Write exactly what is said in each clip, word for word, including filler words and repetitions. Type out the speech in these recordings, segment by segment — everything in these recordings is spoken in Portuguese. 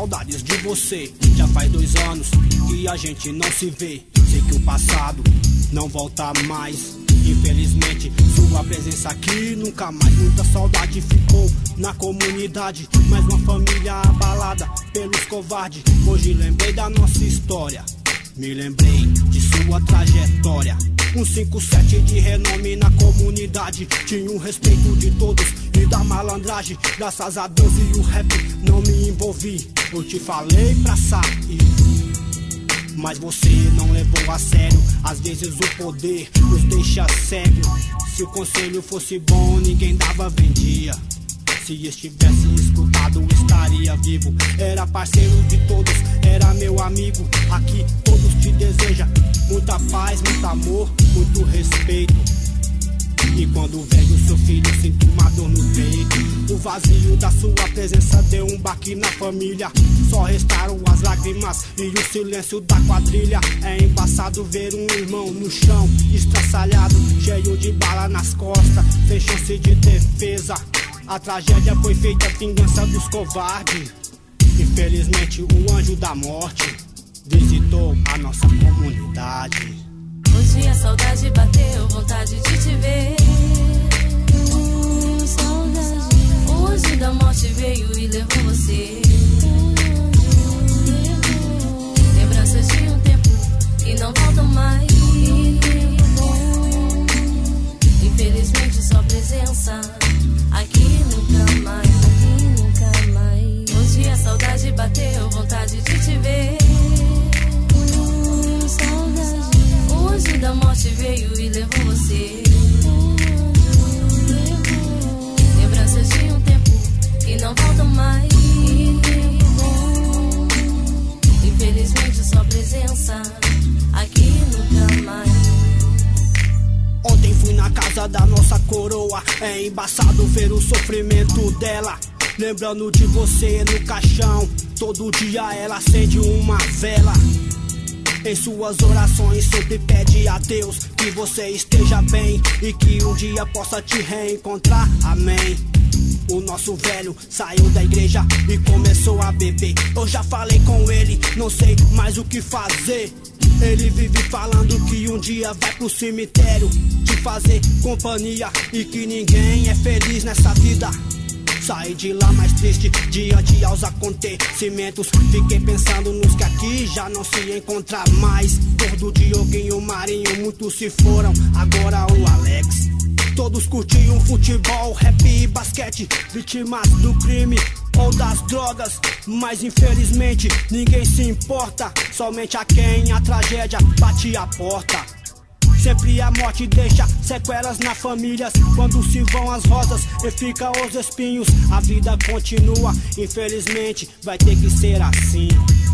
saudades de você. Já faz dois anos que a gente não se vê. Sei que o passado não volta mais. Infelizmente, sua presença aqui nunca mais. Muita saudade ficou na comunidade. Mais uma família abalada pelos covardes. Hoje lembrei da nossa história, me lembrei de sua trajetória. Um cinco sete de renome na comunidade. Tinha um respeito de todos e da malandragem. Graças a Deus e o rap não me envolvi. Eu te falei pra sair, mas você não levou a sério. Às vezes o poder nos deixa cego. Se o conselho fosse bom, ninguém dava, vendia. Se estivesse escutado, estaria vivo. Era parceiro de todos, era meu amigo. Aqui todos te desejam muita paz, muito amor, muito respeito. E quando vejo seu filho, sinto uma dor no peito. O vazio da sua presença deu um baque na família. Só restaram as lágrimas e o silêncio da quadrilha. É embaçado ver um irmão no chão, estraçalhado, cheio de bala nas costas, sem chance de defesa. A tragédia foi feita, a vingança dos covardes. Infelizmente o anjo da morte visitou a nossa comunidade. Hoje a saudade bateu, vontade de te ver. Hum, saudade. O anjo da morte veio e levou você. Lembranças de um tempo que não voltam mais. Infelizmente sua presença aqui nunca mais, aqui nunca mais. Hoje a saudade bateu, vontade de te ver. Hum, saudade. O anjo da morte veio e levou você. Lembranças de um tempo que não voltam mais. Infelizmente sua presença aqui nunca mais. Ontem fui na casa da nossa coroa. É embaçado ver o sofrimento dela. Lembrando de você no caixão. Todo dia ela acende uma vela. Em suas orações sempre pede a Deus que você esteja bem e que um dia possa te reencontrar, amém. O nosso velho saiu da igreja e começou a beber. Eu já falei com ele, não sei mais o que fazer. Ele vive falando que um dia vai pro cemitério te fazer companhia e que ninguém é feliz nessa vida. Saí de lá mais triste diante aos acontecimentos. Fiquei pensando nos que aqui já não se encontra mais. Todo Dioguinho, Marinho, muitos se foram, agora o Alex. Todos curtiam futebol, rap e basquete, vítimas do crime ou das drogas. Mas infelizmente ninguém se importa, somente a quem a tragédia bate a porta. Sempre a morte deixa sequelas na família. Quando se vão as rosas e ficam os espinhos, a vida continua, infelizmente vai ter que ser assim.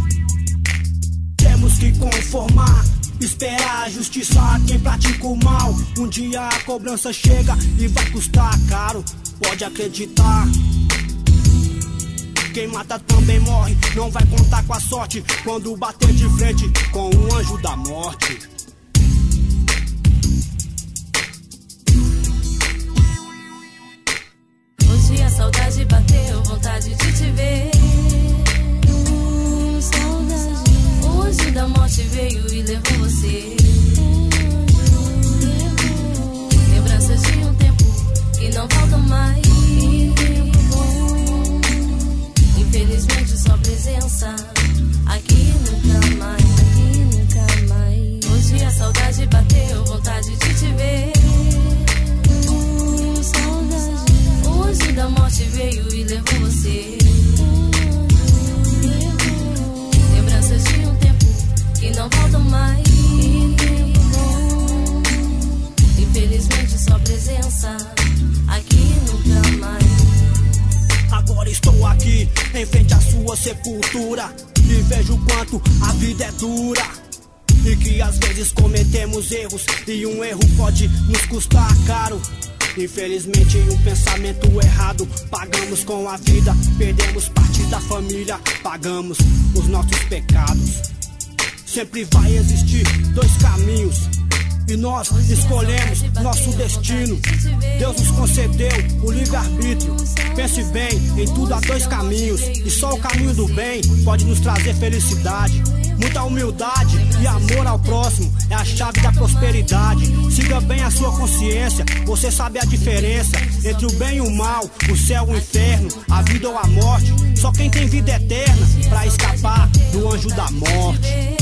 Temos que conformar, esperar a justiça a quem pratica o mal. Um dia a cobrança chega e vai custar caro, pode acreditar. Quem mata também morre, não vai contar com a sorte quando bater de frente com o anjo da morte. Hoje a saudade bateu, vontade de te ver. Hum, saudade. O anjo da morte veio e levou você. Lembranças de um tempo que não voltam mais. Infelizmente sua presença aqui nunca mais, aqui nunca mais. Hoje a saudade bateu, vontade de te ver. Hum, saudade. O anjo da morte veio e levou você. Lembranças de um tempo que não voltam mais. Infelizmente sua presença aqui nunca mais. Agora estou aqui em frente à sua sepultura e vejo o quanto a vida é dura. E que às vezes cometemos erros e um erro pode nos custar caro. Infelizmente um pensamento errado pagamos com a vida. Perdemos parte da família, pagamos os nossos pecados. Sempre vai existir dois caminhos e nós escolhemos nosso destino. Deus nos concedeu o livre-arbítrio. Pense bem, em tudo há dois caminhos, e só o caminho do bem pode nos trazer felicidade. Muita humildade e amor ao próximo é a chave da prosperidade. Siga bem a sua consciência, você sabe a diferença entre o bem e o mal, o céu e o inferno, a vida ou a morte. Só quem tem vida eterna pra escapar do anjo da morte.